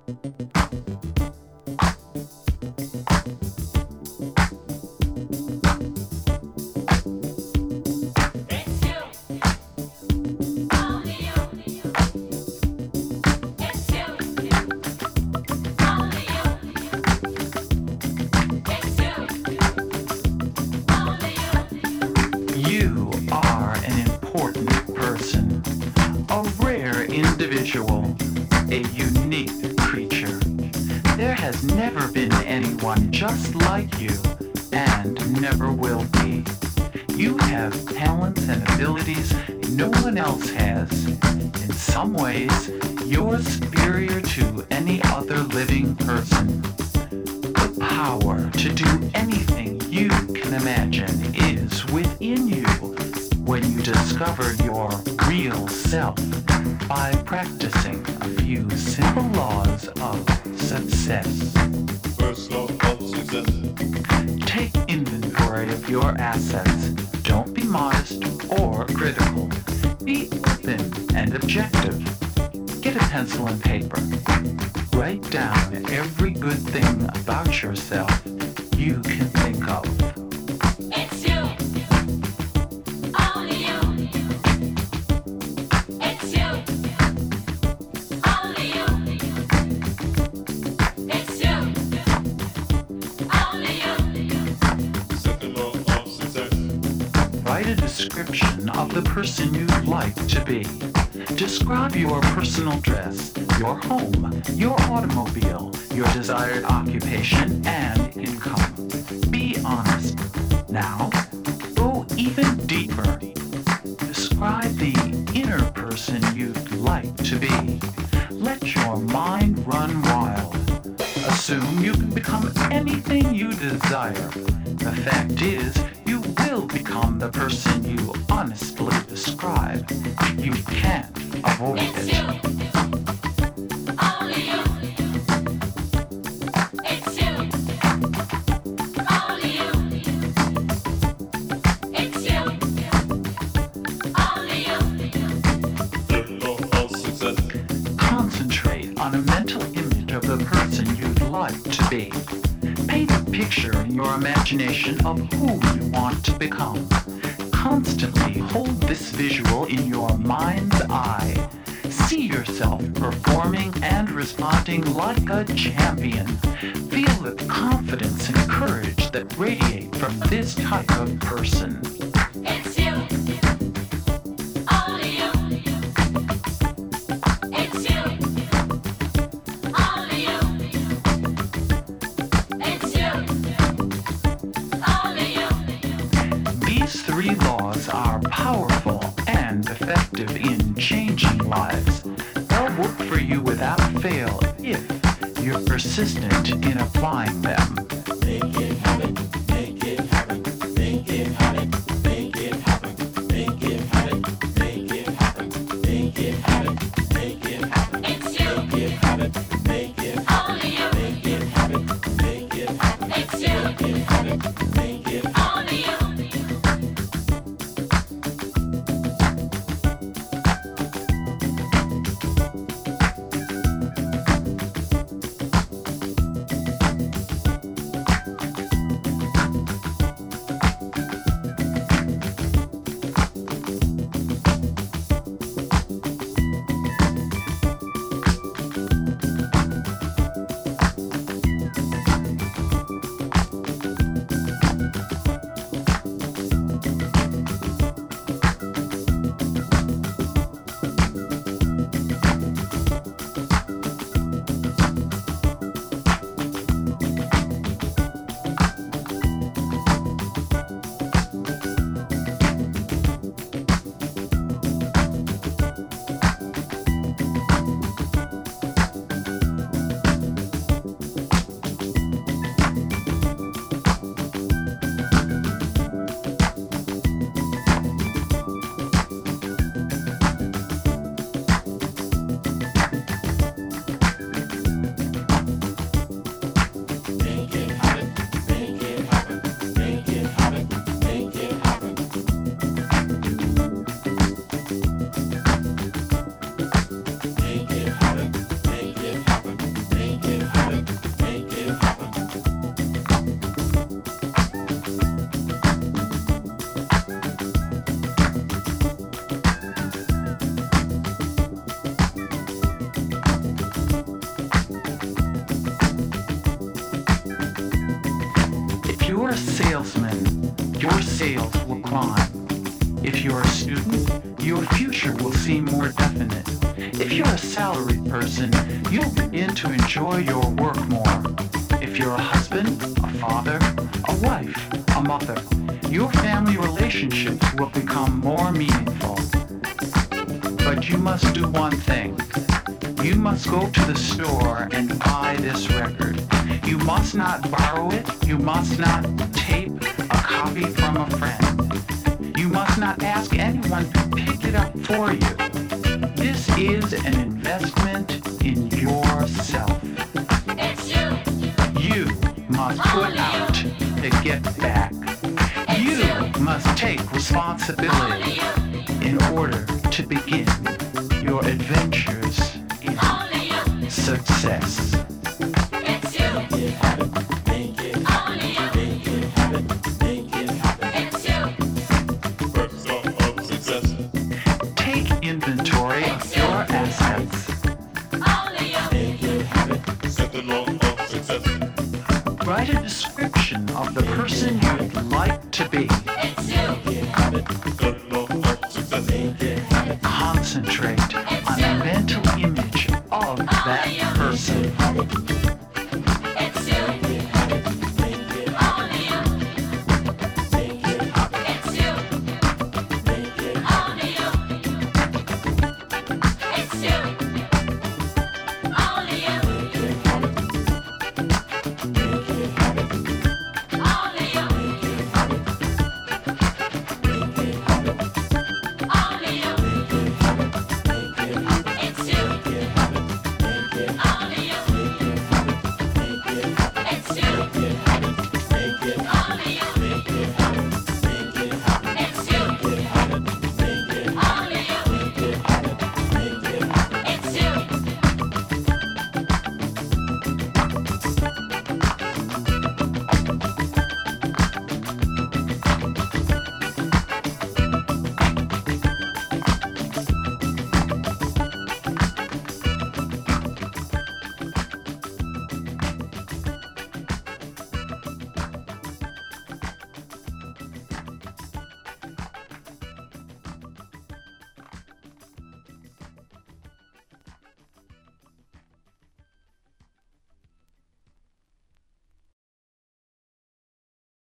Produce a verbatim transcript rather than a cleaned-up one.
You are an important person, a rare individual, a unique creature. There has never been anyone just like you, and never will be. You have talents and abilities no one else has. In some ways, you're superior to any other living person. The power to do anything you can imagine is within you when you discover your real self by practicing a few simple laws of success. First law of success. Take inventory of your assets. Don't be modest or critical. Be open and objective. Get a pencil and paper. Write down every good thing about yourself you can think of. It's you. Only you. It's you. Only you. It's you. Only you. Second law of success. Write a description of the person you'd like to be. Describe your personal dress, your home, your automobile, your desired occupation and income. Be honest. Now, go even deeper. Describe the inner person you'd like to be. Let your mind run wild. Assume you can become anything you desire. The fact is, you will become the person you honestly describe. You can't avoid It's it. you. Only you. It's you. Only you. It's you. Only you. Third law of success. Concentrate on a mental image of the person you'd like to be. Paint a picture in your imagination of who you want to become. Constantly hold this visual in your mind's eye. See yourself performing and responding like a champion. Feel the confidence and courage that radiate from this type of person. It's you. Only you. It's you. Only you. It's you. Only you. These three laws are powerful and effective in changing lives. They'll work for you without fail if you're persistent in applying them. Make it happen, make it happen, make it happen, make it happen, make it happen, make it happen, make it happen, make it happen, It's you. make it happen, make it happen, Only you. make it happen, make it happen, It's you. make it happen, make it happen. Only you. your sales will climb. If you're a student, your future will seem more definite. If you're a salaried person, you'll begin to enjoy your work more. If you're a husband, a father, a wife, a mother, your family relationships will become more meaningful. But you must do one thing. You must go to the store and buy this record. You must not borrow it. You must not tape a copy from a friend. You must not ask anyone to pick it up for you. This is an investment in yourself. It's you. You must put out to get back. You must take responsibility in order to begin your adventures in Only you. success. It's you. Make it happen, make it happen, Only you. make it happen, make it happen. It's you. First law of success. Take inventory of your assets. Only you. Make it happen, Second law of success. Write a description of the person you'd like to be. It's